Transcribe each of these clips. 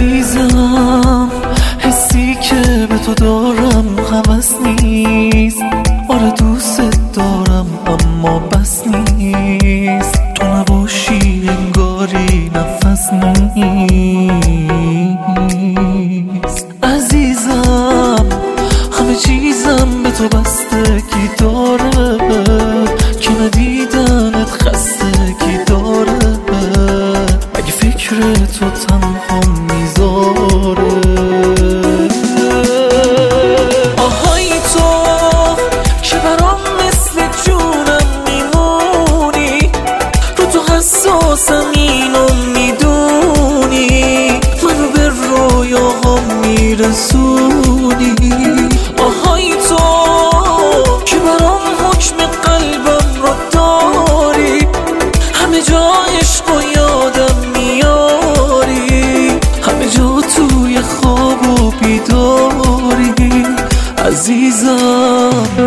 عزیزم حسی که به تو دارم هوس نیست. آره دوست دارم اما بس نیست. تو نباشی انگاری نفس نیست. عزیزم همه چیزم به تو بستگی داره که ندیدنت خستگی داره. اگه فکر تو تنها میذاره آهای تو که برام مثل جونم میمونی. رو تو حساسم اینو میدونی. منو به رویاهام میرسونی. آهای تو که برام حکم قلبم رو داری. همه جا عشق و یادم میاری. همه جا توی خواب و بیداری عزیزم.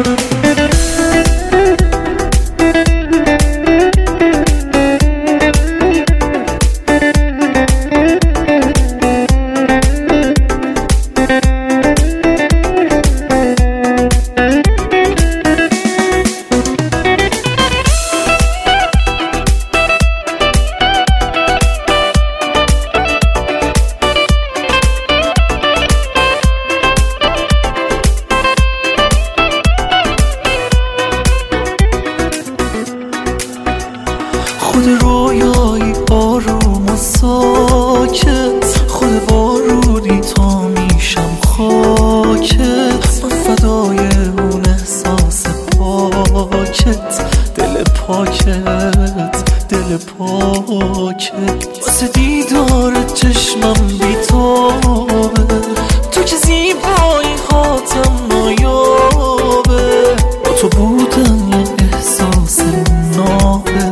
خود رویایی آروم و ساکت. خود بارونی تا میشم خاکت. من فدای اون احساس پاکت. دل پاکت دل پاکت. واسه دیدار چشمم بیتابه. تو که زیبایی هاتم نایابه. با تو بودن یه احساس نابه.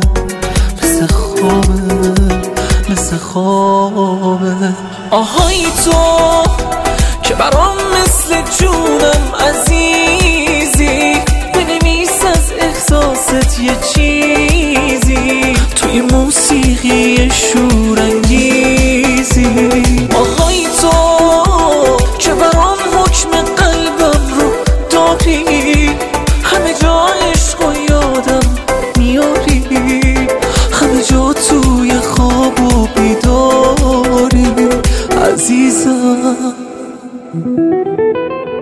مثل خوابه آهای تو که برام مثل جونم عزیزی. بنویس از احساست یه چیزی توی موسیقی شورانگیزی. آهای تو که برام حکم قلبم رو داری. همه جا عشق و یادم میاری. همه جا توی خواب و بیداری عزیزم.